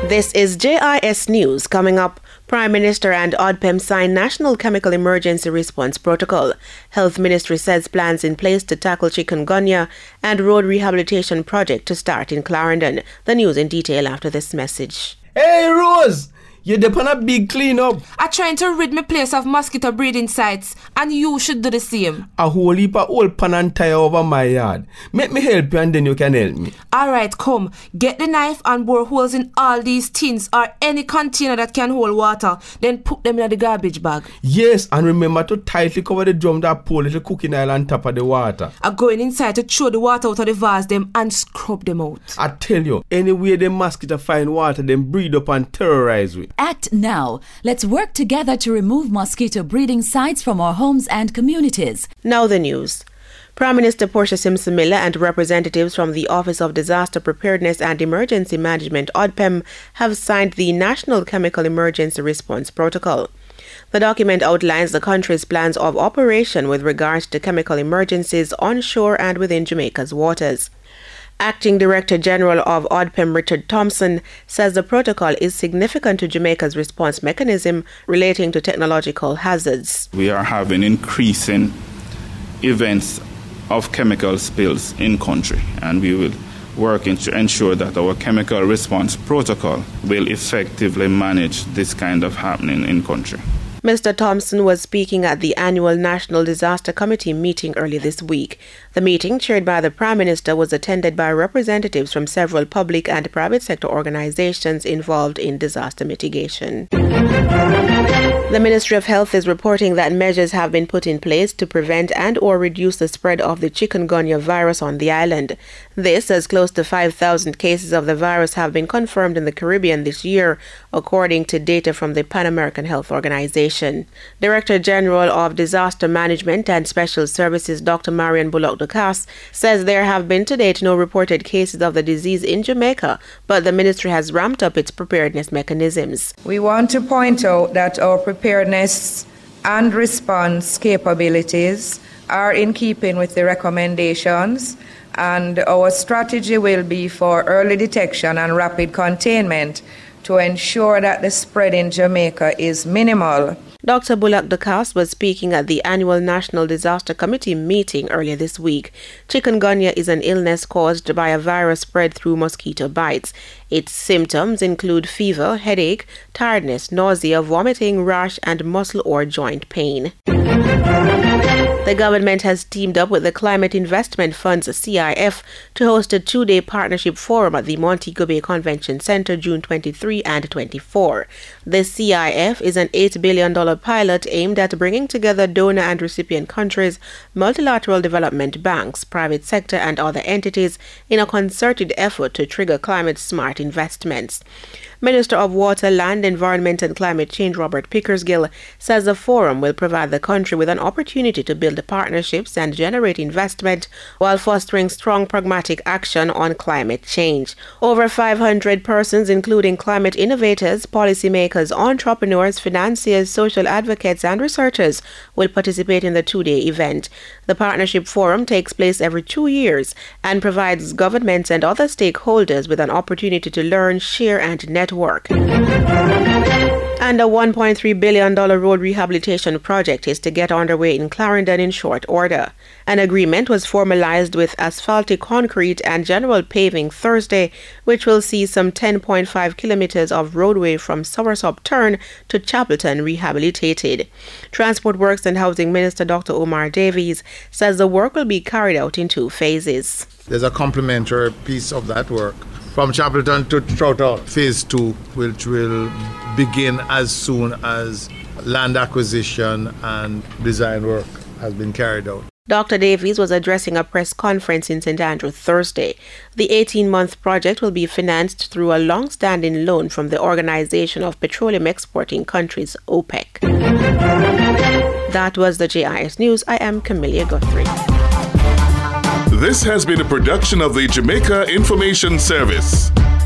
This is JIS News. Coming up, Prime Minister and ODPEM sign National Chemical Emergency Response Protocol. Health Ministry says plans in place to tackle chikungunya and road rehabilitation project to start in Clarendon. The news in detail after this message. Hey Rose! You're on a big cleanup. I'm trying to rid my place of mosquito breeding sites, and you should do the same. A whole heap of old pan and tire over my yard. Make me help you and then you can help me. Alright, come. Get the knife and bore holes in all these tins or any container that can hold water. Then put them in the garbage bag. Yes, and remember to tightly cover the drum that pour little cooking oil on top of the water. I'm going inside to throw the water out of the vase them and scrub them out. I tell you, anyway the mosquito find water, them breed up and terrorize we. Act now. Let's work together to remove mosquito breeding sites from our homes and communities. Now the news. Prime Minister Portia Simpson Miller and representatives from the Office of Disaster Preparedness and Emergency Management (ODPEM) have signed the National Chemical Emergency Response Protocol. The document outlines the country's plans of operation with regards to chemical emergencies onshore and within Jamaica's waters. Acting Director General of ODPEM Richard Thompson says the protocol is significant to Jamaica's response mechanism relating to technological hazards. We are having increasing events of chemical spills in country, and we will work to ensure that our chemical response protocol will effectively manage this kind of happening in country. Mr. Thompson was speaking at the annual National Disaster Committee meeting early this week. The meeting, chaired by the Prime Minister, was attended by representatives from several public and private sector organizations involved in disaster mitigation. The Ministry of Health is reporting that measures have been put in place to prevent and or reduce the spread of the chikungunya virus on the island. This, as close to 5,000 cases of the virus have been confirmed in the Caribbean this year, according to data from the Pan American Health Organization. Director General of Disaster Management and Special Services Dr. Marian Bullock-Dukas says there have been to date no reported cases of the disease in Jamaica, but the ministry has ramped up its preparedness mechanisms. We want to point out that our preparedness and response capabilities are in keeping with the recommendations, and our strategy will be for early detection and rapid containment to ensure that the spread in Jamaica is minimal. Dr. Bullock-Dukas was speaking at the annual National Disaster Committee meeting earlier this week. Chikungunya is an illness caused by a virus spread through mosquito bites. Its symptoms include fever, headache, tiredness, nausea, vomiting, rash, and muscle or joint pain. The government has teamed up with the Climate Investment Fund's CIF to host a two-day partnership forum at the Montego Bay Convention Center June 23 and 24. The CIF is an $8 billion pilot aimed at bringing together donor and recipient countries, multilateral development banks, private sector and other entities in a concerted effort to trigger climate-smart investments. Minister of Water, Land, Environment and Climate Change Robert Pickersgill says the forum will provide the country with an opportunity to build partnerships and generate investment while fostering strong pragmatic action on climate change. Over 500 persons, including climate innovators, policymakers, entrepreneurs, financiers, social advocates and researchers, will participate in the two-day event. The partnership forum takes place every 2 years and provides governments and other stakeholders with an opportunity to learn, share and network. And a $1.3 billion road rehabilitation project is to get underway in Clarendon in short order. An agreement was formalized with Asphaltic Concrete and General Paving Thursday, which will see some 10.5 kilometers of roadway from Somersop Turn to Chapelton rehabilitated. Transport Works and Housing Minister Dr. Omar Davies says the work will be carried out in 2 phases. There's a complementary piece of that work from Chapelton to Troughall, phase 2, which will begin as soon as land acquisition and design work has been carried out. Dr. Davies was addressing a press conference in St. Andrew Thursday. The 18-month project will be financed through a long-standing loan from the Organization of Petroleum Exporting Countries, OPEC. That was the JIS News. I am Camelia Guthrie. This has been a production of the Jamaica Information Service.